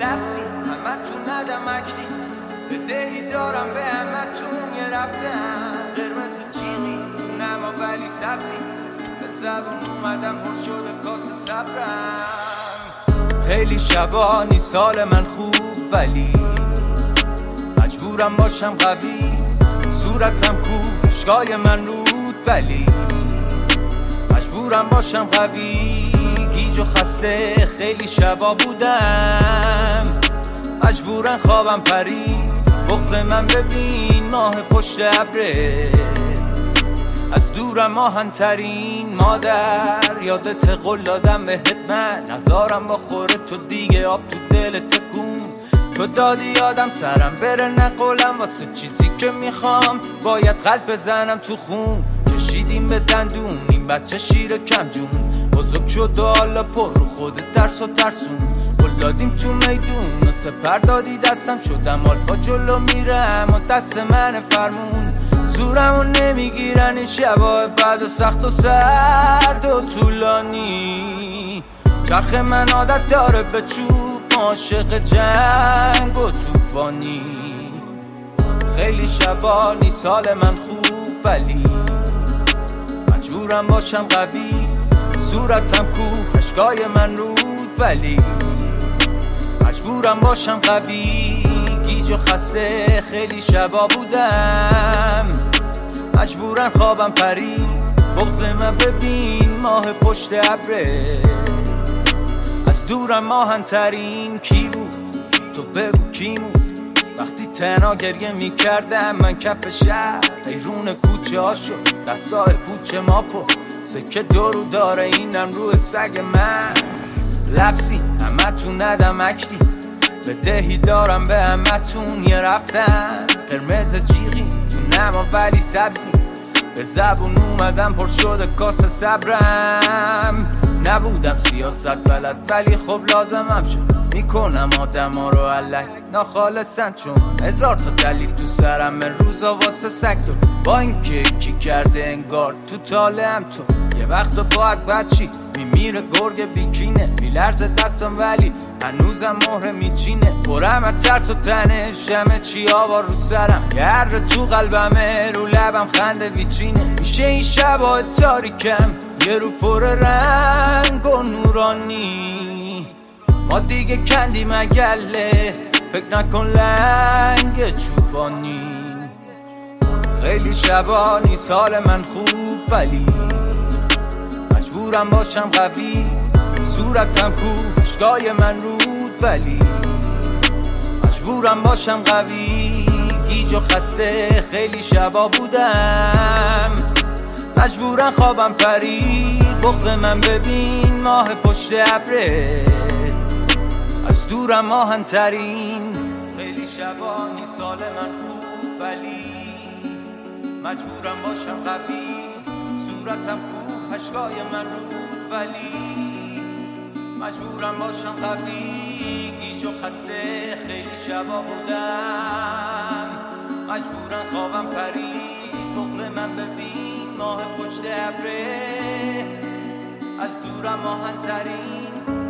لفظی همه تو ندم اکتی بدهی دارم به همه تون یه رفتم قرمز جیغی جونم ولی سبزی به زبون اومدم پر شده کاسه صبرم خیلی شبانی سال من خوب ولی مجبورم باشم قوی صورتم کو اشکای من رود ولی مجبورم باشم قوی گیج و خسته خیلی شبا بودم مجبورم خوابم پرید بغض من ببین ماه پشت ابره از دورم آهن‌ترین مادر یادت قول دادم بهت من نزارم با خوره تو دیگه آب تو دل تکون تو دادی یادم سرم بره نقولم واسه چیزی که میخوام باید قلب بزنم تو خون کشیدیم به دندون این بچه شیر کم جون بزرگ شد و حالا پر رو خود ترس و ترسون گل دادیم تو میدون و سپر دادی دستم شدم آلفا جلو میرم و دست من فرمون زورمو نمیگیرن این شبای بد و سخت و سرد و طولانی چرخ من عادت داره به چوب عاشق جنگ و توفانی خیلی شبانی سال من خوب ولی مجبورم باشم قوی صورتم کو اشکای من رود ولی مجبورم باشم قوی گیج و خسته خیلی شبا بودم مجبورم خوابم پرید بغض من ببین ماه پشت ابره از دورم آهن‌ترین کی بود تو بگو کی بود وقتی تنها گریه میکردم من کف شهر ایرون کوچه ها شد دستای پوچه ماپو سکه دورو داره اینم روی سگ من لفظی همه تو ندم اکتی بدهی دارم به همه تون یه رفتم قرمز جیغی تو نما ولی سبزی به زبون اومدم پر شده کاسه صبرم نبودم سیاست بلد ولی خب لازمم شد میکنم آدم ها رو علک ناخالصن چون هزار تا دلیل تو سرم روزا واسه سکتور با این که کی کرده انگار تو طالعم تو یه وقت باید بچی میمیره گرگ بیکینه میلرزه دستم ولی هنوزم مهره میچینه برم از ترس و تنش همه چی آوا رو سرم یه هر تو قلبمه رو لبم خنده ویترینه میشه این شبا تاریکم یه رو پر رنگ و نورانی ما دیگه کندیم اگله فکر نکن لنگ چوبانی خیلی شبانی سال من خوب ولی مجبورم باشم قوی صورتم کو اشکای من رود ولی مجبورم باشم قوی گیج و خسته خیلی شبا بودم مجبورم خوابم پرید بغض من ببین ماه پشت ابره از دورم آهن‌ترین خیلی شبانی سال من خوب ولی مجبورم باشم قوی صورتم کو اشکای من رود ولی مجبورم باشم قوی گیج و خسته خیلی شبا بودم مجبورم خوابم پرید بغض من ببین ماه پشت ابره از دورم آهن‌ترین